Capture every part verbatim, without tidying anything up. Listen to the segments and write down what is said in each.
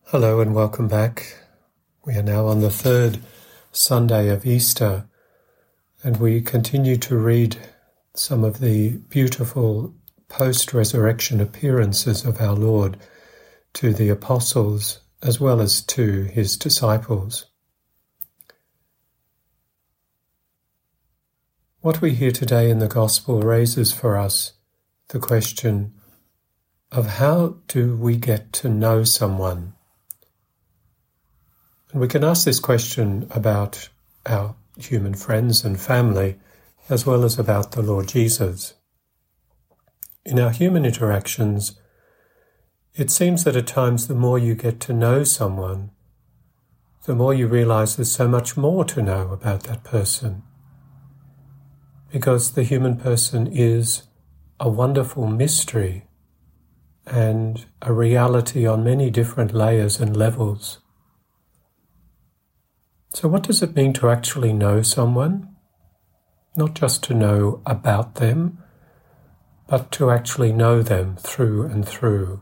Hello and welcome back. We are now on the third Sunday of Easter, and we continue to read some of the beautiful post-resurrection appearances of our Lord to the apostles as well as to his disciples. What we hear today in the Gospel raises for us the question of how do we get to know someone? And we can ask this question about our human friends and family, as well as about the Lord Jesus. In our human interactions, it seems that at times the more you get to know someone, the more you realize there's so much more to know about that person. Because the human person is a wonderful mystery and a reality on many different layers and levels. So what does it mean to actually know someone? Not just to know about them, but to actually know them through and through.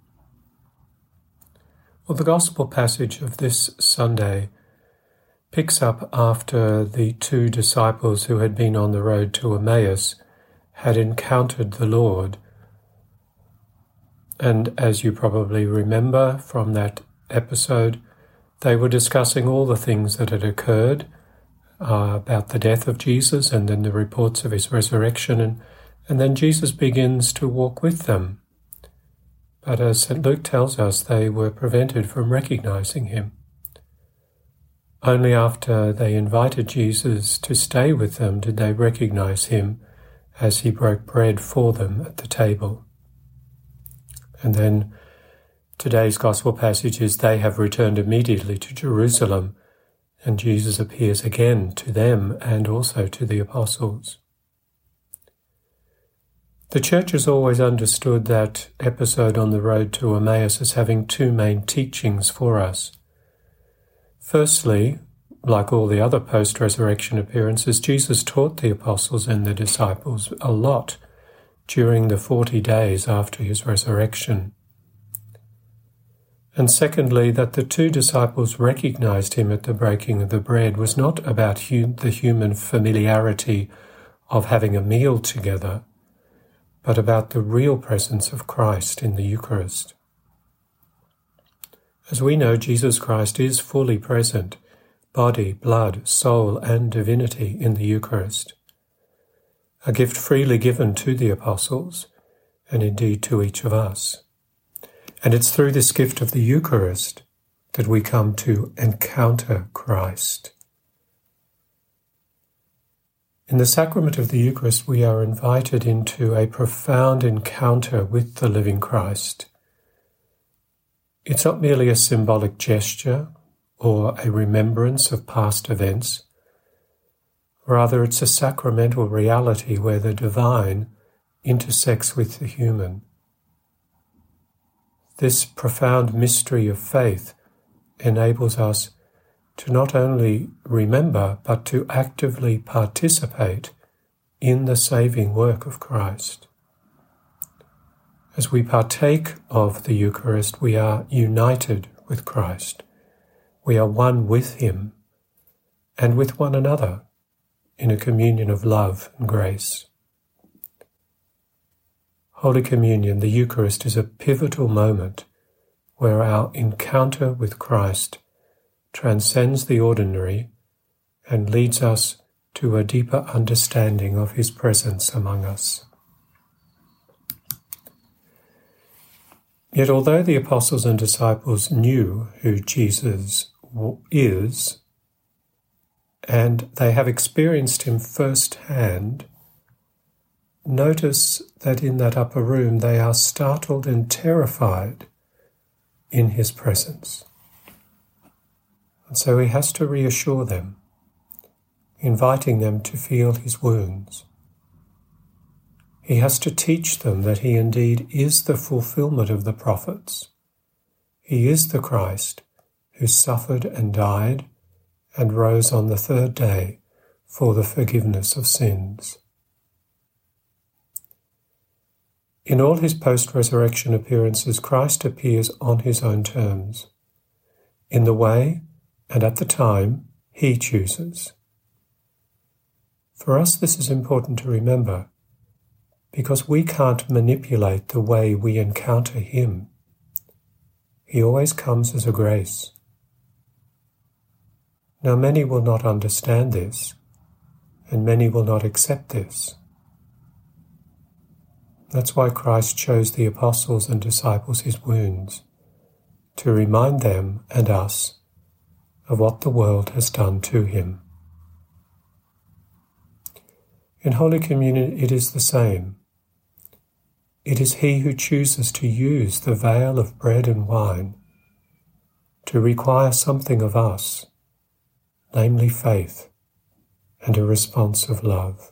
Well, the Gospel passage of this Sunday picks up after the two disciples who had been on the road to Emmaus had encountered the Lord. And as you probably remember from that episode, they were discussing all the things that had occurred uh, about the death of Jesus and then the reports of his resurrection. And, and then Jesus begins to walk with them. But as Saint Luke tells us, they were prevented from recognizing him. Only after they invited Jesus to stay with them did they recognize him as he broke bread for them at the table. And then today's Gospel passage is they have returned immediately to Jerusalem, and Jesus appears again to them and also to the apostles. The Church has always understood that episode on the road to Emmaus as having two main teachings for us. Firstly, like all the other post-resurrection appearances, Jesus taught the apostles and the disciples a lot during the forty days after his resurrection. And secondly, that the two disciples recognized him at the breaking of the bread was not about hu- the human familiarity of having a meal together, but about the real presence of Christ in the Eucharist. As we know, Jesus Christ is fully present, body, blood, soul, and divinity in the Eucharist, a gift freely given to the apostles, and indeed to each of us. And it's through this gift of the Eucharist that we come to encounter Christ. In the sacrament of the Eucharist, we are invited into a profound encounter with the living Christ. It's not merely a symbolic gesture or a remembrance of past events. Rather, it's a sacramental reality where the divine intersects with the human. This profound mystery of faith enables us to not only remember, but to actively participate in the saving work of Christ. As we partake of the Eucharist, we are united with Christ. We are one with him and with one another in a communion of love and grace. Holy Communion, the Eucharist, is a pivotal moment where our encounter with Christ transcends the ordinary and leads us to a deeper understanding of his presence among us. Yet although the apostles and disciples knew who Jesus is, and they have experienced him firsthand, notice that in that upper room they are startled and terrified in his presence. And so he has to reassure them, inviting them to feel his wounds. He has to teach them that he indeed is the fulfillment of the prophets. He is the Christ who suffered and died and rose on the third day for the forgiveness of sins. In all his post-resurrection appearances, Christ appears on his own terms, in the way and at the time He chooses. For us, this is important to remember, because we can't manipulate the way we encounter Him. He always comes as a grace. Now, many will not understand this, and many will not accept this. That's why Christ chose the apostles and disciples His wounds, to remind them and us of what the world has done to Him. In Holy Communion it is the same. It is He who chooses to use the veil of bread and wine to require something of us, namely faith and a response of love.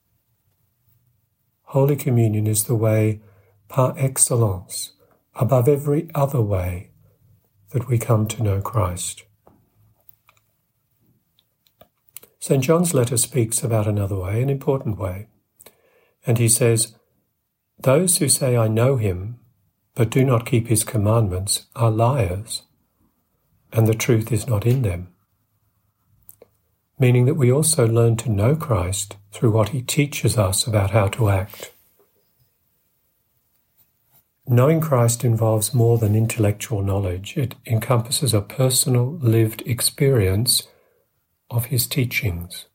Holy Communion is the way par excellence, above every other way, that we come to know Christ. Saint John's letter speaks about another way, an important way, and he says, "Those who say, 'I know Him,' but do not keep His commandments are liars, and the truth is not in them." Meaning that we also learn to know Christ through what He teaches us about how to act. Knowing Christ involves more than intellectual knowledge. It encompasses a personal, lived experience of His teachings.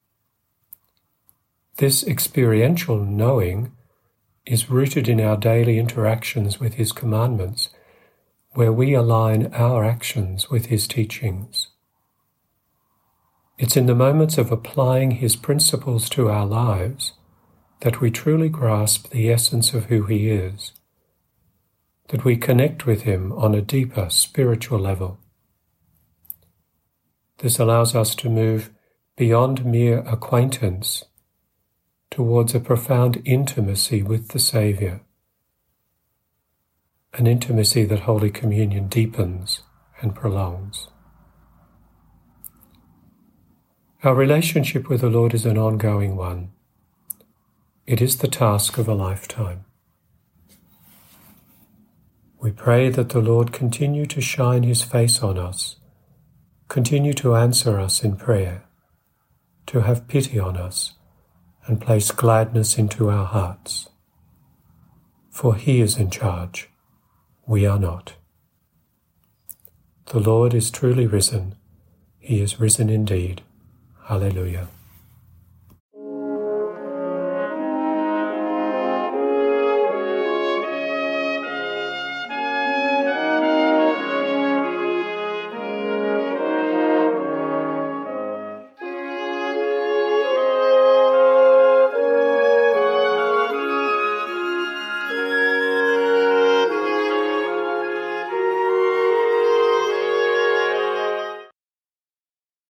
This experiential knowing is rooted in our daily interactions with His commandments, where we align our actions with His teachings. It's in the moments of applying His principles to our lives that we truly grasp the essence of who He is, that we connect with Him on a deeper spiritual level. This allows us to move beyond mere acquaintance towards a profound intimacy with the Saviour, an intimacy that Holy Communion deepens and prolongs. Our relationship with the Lord is an ongoing one. It is the task of a lifetime. We pray that the Lord continue to shine His face on us, continue to answer us in prayer, to have pity on us, and place gladness into our hearts. For He is in charge, we are not. The Lord is truly risen, He is risen indeed. Hallelujah.